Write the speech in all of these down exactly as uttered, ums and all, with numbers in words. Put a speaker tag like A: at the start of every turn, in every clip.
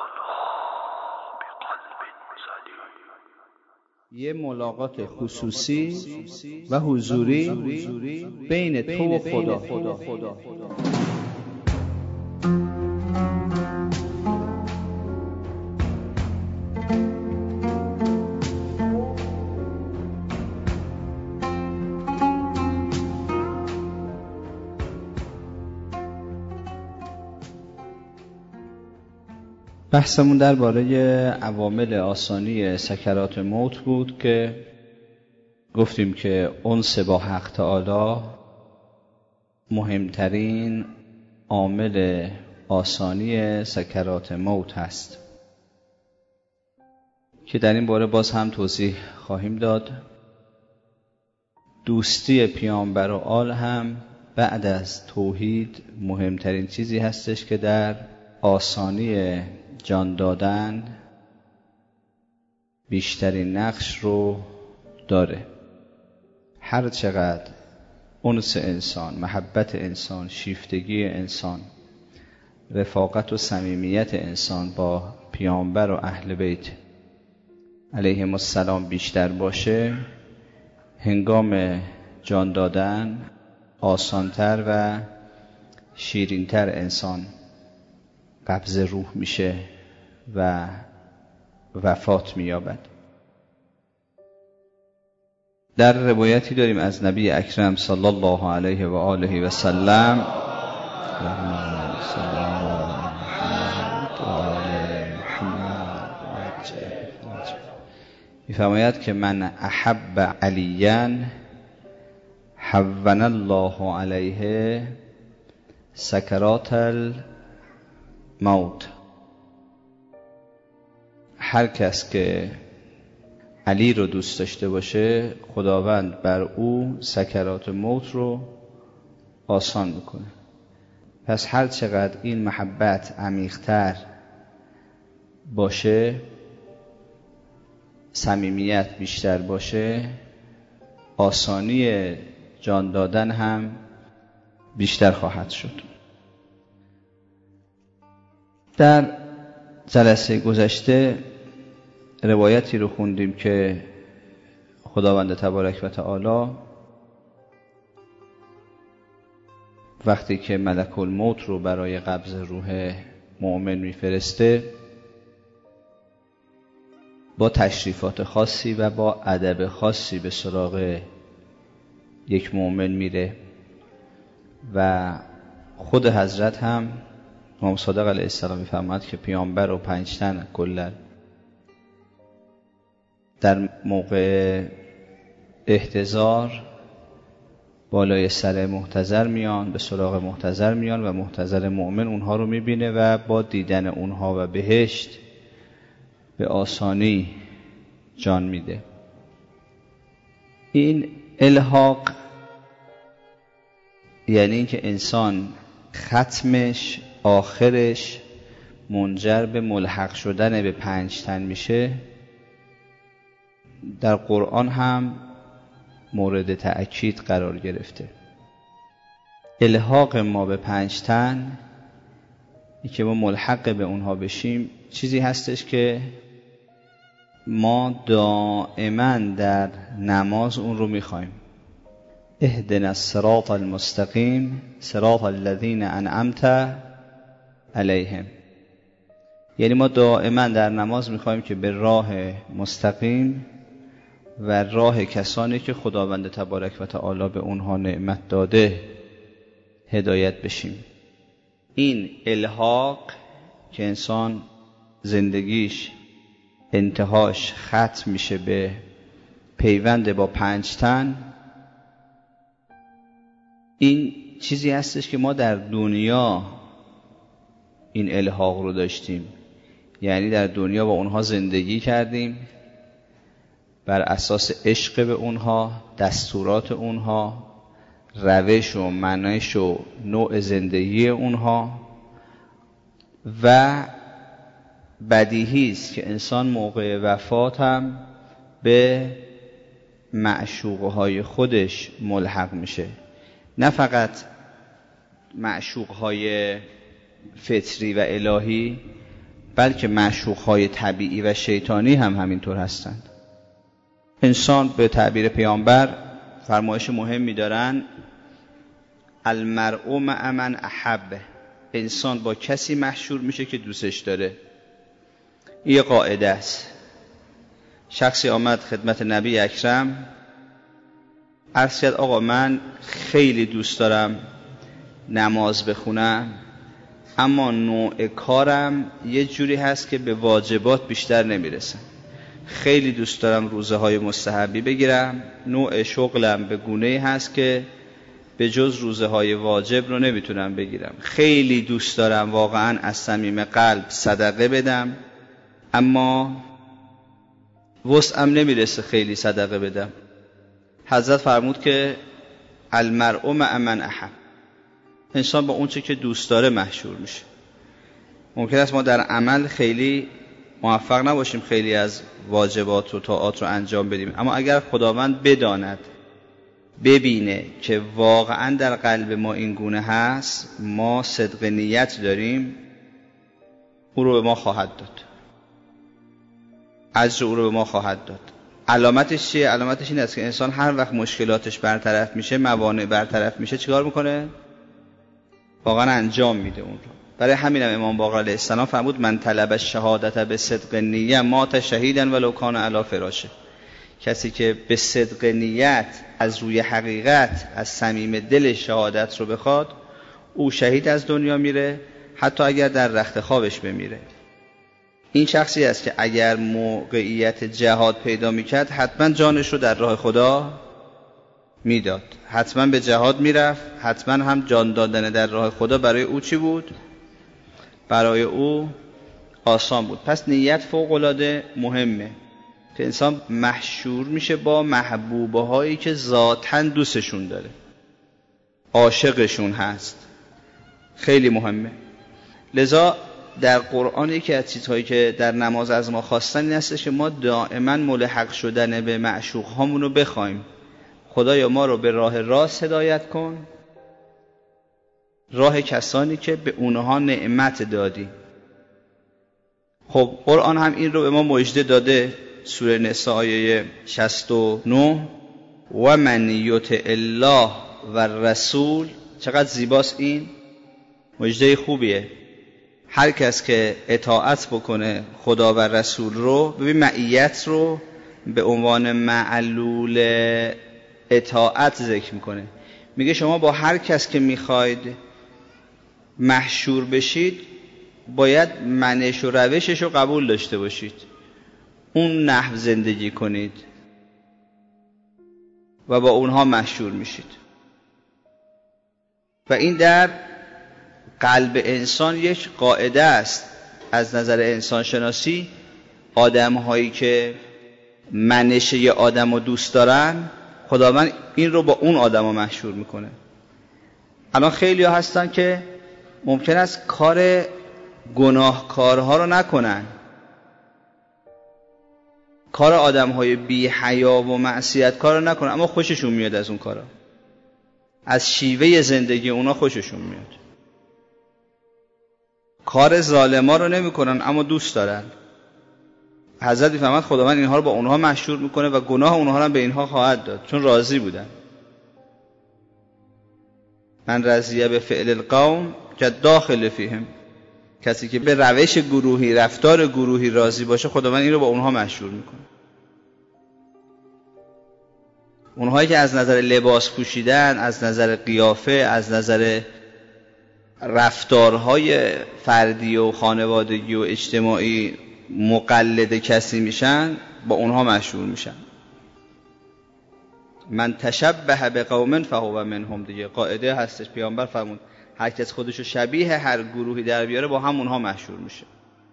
A: یه ملاقات خصوصی و حضوری بین تو و خدا. بحثمون درباره عوامل آسانی سکرات موت بود که گفتیم که انس با حق تعالی مهمترین عامل آسانی سکرات موت هست که در این باره باز هم توضیح خواهیم داد. دوستی پیامبر و آل هم بعد از توحید مهمترین چیزی هستش که در آسانی جان دادن بیشترین نقش رو داره. هر چقدر انس انسان، محبت انسان، شیفتگی انسان، رفاقت و صمیمیت انسان با پیامبر و اهل بیت علیهم السلام بیشتر باشه، هنگام جان دادن آسانتر و شیرینتر انسان قبض روح میشه و وفات مییابد. در روایتی داریم از نبی اکرم صلی الله علیه و آله و سلم میفرماید که من احب علیاً هون الله علیه سکرات الموت. هر کس که علی رو دوست داشته باشه خداوند بر او سکرات موت رو آسان میکنه. پس هر چقدر این محبت عمیق‌تر باشه، صمیمیت بیشتر باشه، آسانی جان دادن هم بیشتر خواهد شد. در جلسه گذشته روایتی رو خوندیم که خداوند تبارک و تعالی وقتی که ملک الموت رو برای قبض روح مؤمن میفرسته با تشریفات خاصی و با ادب خاصی به سراغ یک مؤمن میره و خود حضرت هم امام صادق علیه السلام میفرماد که پیامبر و پنج تن کلا در موقع احتضار بالای سر محتضر میان، به سراغ محتضر میان و محتضر مؤمن اونها رو میبینه و با دیدن اونها و بهشت به آسانی جان میده. این الحاق یعنی اینکه انسان ختمش، آخرش منجر به ملحق شدن به پنج تن میشه. در قرآن هم مورد تأکید قرار گرفته. الحاق ما به پنج تن، این که ما ملحق به اونها بشیم، چیزی هستش که ما دائما در نماز اون رو میخوایم. اهدنا الصراط المستقیم صراط الذین انعمت علیهم. یعنی ما دائما در نماز میخوایم که به راه مستقیم و راه کسانی که خداوند تبارک و تعالی به اونها نعمت داده هدایت بشیم. این الحاق که انسان زندگیش انتهاش ختم میشه به پیوند با پنج تن، این چیزی هستش که ما در دنیا این الحاق رو داشتیم. یعنی در دنیا با اونها زندگی کردیم، بر اساس عشق به اونها، دستورات اونها، روش و منش و نوع زندگی اونها، و بدیهی است که انسان موقع وفات هم به معشوقهای خودش ملحق میشه. نه فقط معشوقهای فطری و الهی، بلکه معشوق‌های طبیعی و شیطانی هم همینطور هستند. انسان به تعبیر پیامبر فرمایش مهمی دارن، المرء مع من احبه، انسان با کسی محشور میشه که دوستش داره. این قاعده است. شخصی آمد خدمت نبی اکرم عرض کرد آقا من خیلی دوست دارم نماز بخونم، اما نوع کارم یه جوری هست که به واجبات بیشتر نمیرسم. خیلی دوست دارم روزه های مستحبی بگیرم، نوع شغلم به گونه‌ای هست که به جز روزه های واجب رو نمیتونم بگیرم. خیلی دوست دارم واقعا از صمیم قلب صدقه بدم، اما وسعم نمیرسه خیلی صدقه بدم. حضرت فرمود که المرء مع من احب، انسان با اون چه که دوست داره محشور میشه. ممکن است ما در عمل خیلی موفق نباشیم، خیلی از واجبات و طاعات رو انجام بدیم، اما اگر خداوند بداند، ببینه که واقعا در قلب ما این گونه هست، ما صدق نیت داریم، او رو به ما خواهد داد، اجر او رو به ما خواهد داد. علامتش چیه؟ علامتش این است که انسان هر وقت مشکلاتش برطرف میشه، موانع برطرف میشه، چیکار میکنه؟ واقعا انجام میده اون رو. برای همین هم امام باقر علیه السلام فرمود من طلب الشهادت به صدق نیه مات شهیدا ولو کان علی فراشه. کسی که به صدق نیت از روی حقیقت از صمیم دل شهادت رو بخواد، او شهید از دنیا میره، حتی اگر در رخت خوابش بمیره. این شخصی است که اگر موقعیت جهاد پیدا میکرد حتما جانش رو در راه خدا میداد، حتما به جهاد میرفت، حتما هم جان دادن در راه خدا برای او چی بود؟ برای او آسان بود. پس نیت فوق العاده مهمه که انسان محشور میشه با محبوبه هایی که ذاتاً دوستشون داره، عاشقشون هست. خیلی مهمه. لذا در قرآن یکی از چیزهایی که در نماز از ما خواستن این است که ما دائما ملحق شدن به معشوق هامون رو بخوایم. خدایا ما رو به راه راست هدایت کن، راه کسانی که به اونها نعمت دادی. خب قرآن هم این رو به ما مژده داده. سوره نساء آیه شصت و نه و من یطع الله و الرسول. چقدر زیباست این مژده خوبیه. هر کس که اطاعت بکنه خدا و رسول رو، ببین معیت رو به عنوان معلول اطاعت ذکر میکنه. میگه شما با هر کس که میخواید محشور بشید باید منش و روشش رو قبول داشته باشید، اون نحو زندگی کنید و با اونها محشور میشید. و این در قلب انسان یک قاعده است. از نظر انسان شناسی آدم هایی که منشه ی آدم رو دوست دارن، خداوند این رو با اون آدم رو محشور میکنه. الان خیلی ها هستن که ممکن است کار گناهکارها رو نکنن، کار آدم های بی حیا و معصیت کار رو نکنن، اما خوششون میاد از اون کارا، از شیوه زندگی اونا خوششون میاد. کار ظالما رو نمیکنن اما دوست دارن. حضرت میفرماد خداوند اینها رو با اونها محشور میکنه و گناه اونها رو به اینها خواهد داد، چون راضی بودن. من رضیه به فعل القوم که داخل فیهم، کسی که به روش گروهی، رفتار گروهی راضی باشه، خداوند این رو با اونها محشور میکنه. اونهایی که از نظر لباس پوشیدن، از نظر قیافه، از نظر رفتارهای فردی و خانوادگی و اجتماعی مقلد کسی میشن، با اونها مشهور میشن. من تشبه به قوم فهو منهم. دیگه قاعده هستش، پیامبر فرمود هر کس خودشو شبیه هر گروهی در بیاره با هم اونها مشهور میشه.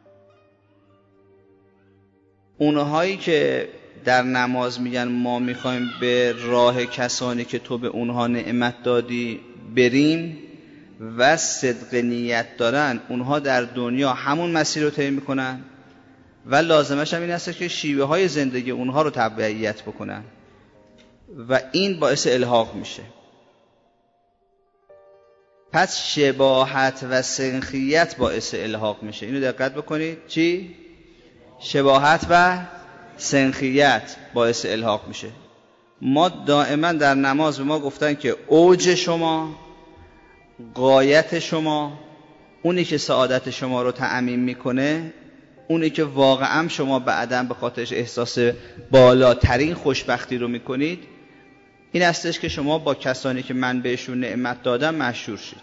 A: اونهایی که در نماز میگن ما میخوایم به راه کسانی که تو به اونها نعمت دادی بریم و صدق نیت دارن، اونها در دنیا همون مسیر رو طی میکنن و لازمش هم این است که شیوه های زندگی اونها رو تبعیت بکنن و این باعث الحاق میشه. پس شباهت و سنخیت باعث الحاق میشه. اینو دقت بکنید. چی؟ شباهت و سنخیت باعث الحاق میشه. ما دائما در نماز به ما گفتن که اوج شما، غایت شما، اونی که سعادت شما رو تعمیم میکنه، اونی که واقعا شما بعداً به خاطرش احساس بالاترین خوشبختی رو میکنید، این هستش که شما با کسانی که من بهشون نعمت دادم مشهور شید.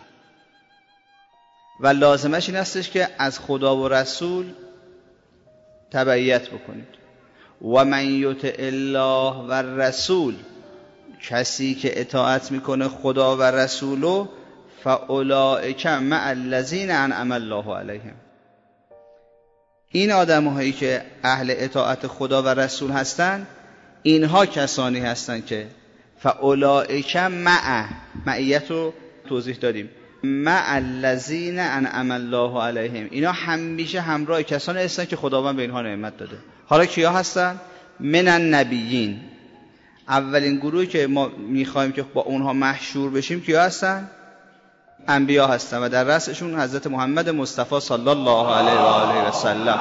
A: و لازمش این هستش که از خدا و رسول تبعیت بکنید. و من یطع الله و رسول، کسی که اطاعت میکنه خدا و رسولو، فاولئک مع الذین انعم الله علیهم، این آدم‌هایی که اهل اطاعت خدا و رسول هستن، اینها کسانی هستن که فاولئک مع، معیت رو توضیح دادیم، مع الذین انعم الله علیهم، اینا همیشه همراه کسانی هستن که خداوند به اینها نعمت داده. حالا کیا هستن؟ من النبیین، اولین گروهی که ما میخوایم که با اونها محشور بشیم کیا هستن؟ انبیا هستن و در رأسشون حضرت محمد مصطفی صلی الله علیه و آله و سلم.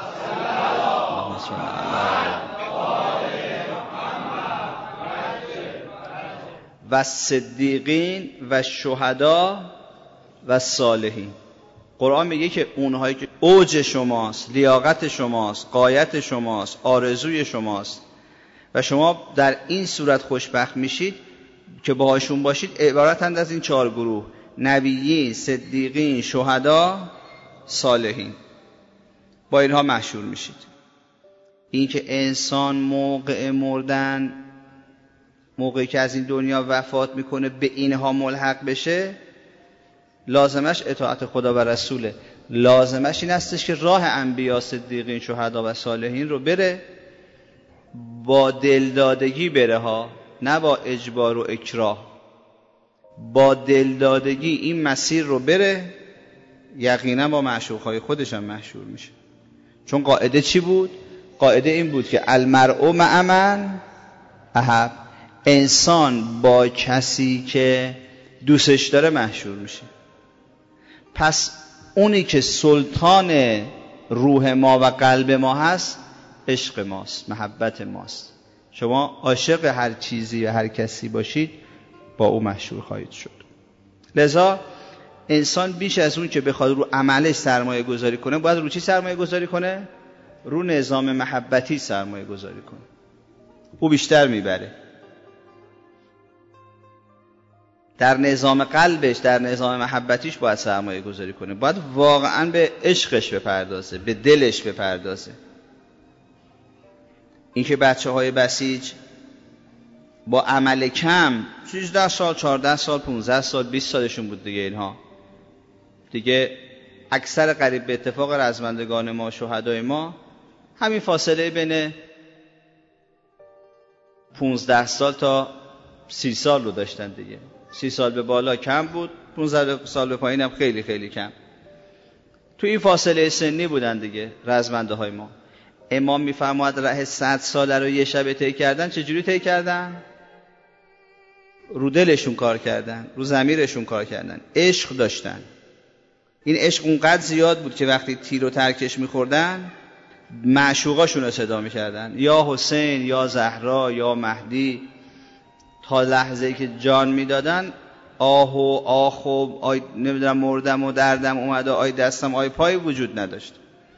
A: و صدیقین و شهدا و صالحین. قرآن میگه که اونهایی که اوج شماست، لیاقت شماست، غایت شماست، آرزوی شماست و شما در این صورت خوشبخت میشید که باهاشون باشید، عبارتند از این چهار گروه: نبیین، صدیقین، شهدا، صالحین. با اینها محشور میشید. این که انسان موقع مردن، موقعی که از این دنیا وفات میکنه، به اینها ملحق بشه، لازمش اطاعت خدا و رسوله. لازمش این هستش که راه انبیا، صدیقین، شهدا و صالحین رو بره، با دلدادگی بره ها، نه با اجبار و اکراه. با دلدادگی این مسیر رو بره، یقینا با معشوقهای خودش هم محشور میشه. چون قاعده چی بود؟ قاعده این بود که المرء مع من احب، انسان با کسی که دوستش داره محشور میشه. پس اونی که سلطان روح ما و قلب ما هست، عشق ماست، محبت ماست. شما عاشق هر چیزی و هر کسی باشید، با او محشور خواهید شد. لذا انسان بیش از اون که بخواد رو عملش سرمایه گذاری کنه، باید رو چی سرمایه گذاری کنه؟ رو نظام محبتی سرمایه گذاری کنه. او بیشتر میبره. در نظام قلبش، در نظام محبتیش باید سرمایه گذاری کنه. باید واقعا به عشقش بپردازه، به دلش بپردازه. این که بچه های بسیج با عمل کم سیزده سال، چهارده سال، پانزده سال، بیست سالشون بود دیگه، اینها دیگه اکثر قریب به اتفاق رزمندگان ما، شهدای ما، همین فاصله بین پانزده سال تا سی سال رو داشتن دیگه. سی سال به بالا کم بود، پانزده سال به پایین هم خیلی خیلی کم. تو این فاصله سنی بودن دیگه رزمنده های ما. امام میفرماید راه صد ساله رو یه شب طی کردن. چجوری طی کردن؟ رو دلشون کار کردن، رو ضمیرشون کار کردن، عشق داشتن. این عشق اونقدر زیاد بود که وقتی تیر و ترکش میخوردن، معشوقاشون رو صدا میکردن: یا حسین، یا زهرا، یا مهدی. تا لحظه‌ای که جان میدادن، آه و آخ و آی نمیدونم مردم و دردم اومد و آی دستم آی پای وجود نداشت.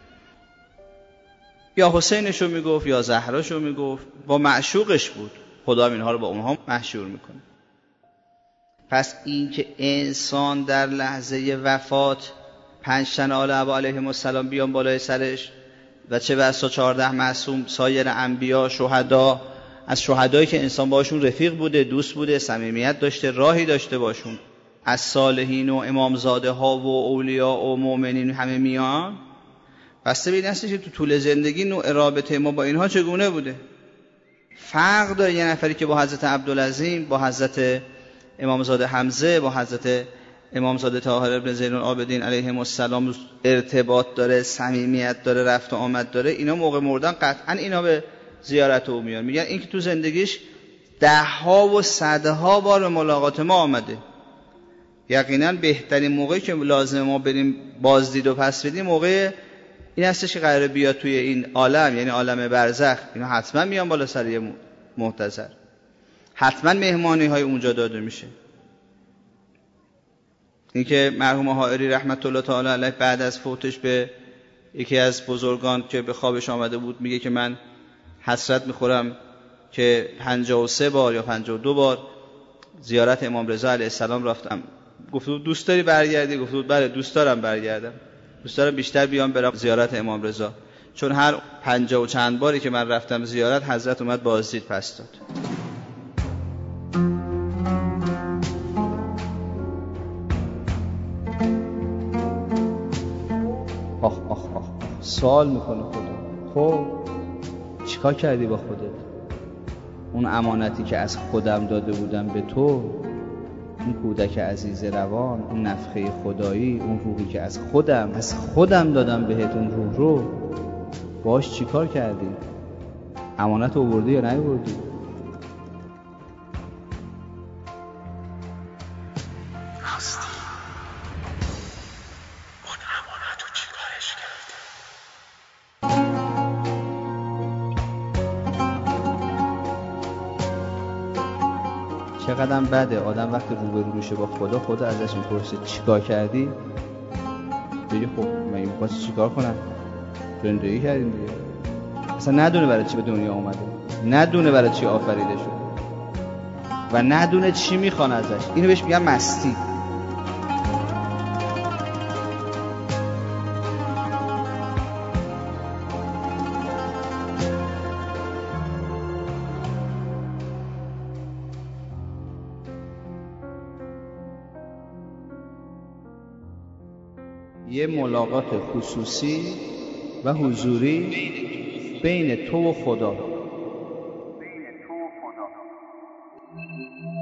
A: یا حسینشو میگفت یا زهراشو میگفت، با معشوقش بود. خدا اینها رو با اونها محشور میکنه. پس این که انسان در لحظه وفات پنج تن آل ابا علیهم السلام بیان بالای سرش و چه بسا چهارده معصوم، سایر انبیا، شهدا، از شهدایی که انسان باشون رفیق بوده، دوست بوده، صمیمیت داشته، راهی داشته باشون، از صالحین و امامزاده ها و اولیاء و مؤمنین همه میان. پس ببین هستش که تو طول زندگی نوع رابطه ما با اینها چگونه بوده. فرق داره یه نفری که با حضرت عبدالعظیم، با حضرت امامزاده حمزه، با حضرت امامزاده طاهر ابن زین العابدین علیهم السلام ارتباط داره، صمیمیت داره، رفت و آمد داره. اینا موقع مردن قطعا اینا به زیارت او میان. میگن این که تو زندگیش ده ها و صدها بار به ملاقات ما آمده، یقینا بهترین موقعی که لازم ما بریم بازدید و پس بدیم موقع این هستش که قراره بیاد توی این عالم، یعنی عالم برزخ. اینا حتما میان بالا سر یه محتضر، حتما مهمانی های اونجا داده میشه. این که مرحوم حائری رحمت الله تعالی علیه بعد از فوتش به یکی از بزرگان که به خوابش آمده بود میگه که من حسرت میخورم که پنجاه و سه بار یا پنجاه و دو بار زیارت امام رضا علیه السلام رفتم. گفت دوست داری برگردی؟ گفت بله دوست دارم برگردم، دوست دارم بیشتر بیام برم زیارت امام رضا، چون هر پنجاه و چند باری که من رفتم زیارت حضرت اومد بازدید پس داد. آخ آخ آخ سوال میکنه خدا، خب چیکار کردی با خودت؟ اون امانتی که از خودم داده بودم به تو، اون کودک عزیز روان، اون نفخه خدایی، اون روحی که از خودم از خودم دادم بهت، اون روح رو باش چیکار کردی؟ امانت آوردی یا نیاوردی؟ چقدر بده آدم وقتی روبرو میشه با خدا، خدا ازش میپرسه چیکار کردی؟ بگه خب من می‌خواستم چیکار کنم؟ زندگی کردیم دیگه. اصلا ندونه برای چی به دنیا اومده، ندونه برای چی آفریده شده و ندونه چی میخوان ازش. اینو بهش میگن مستی. یه ملاقات خصوصی و حضوری بین تو و خدا.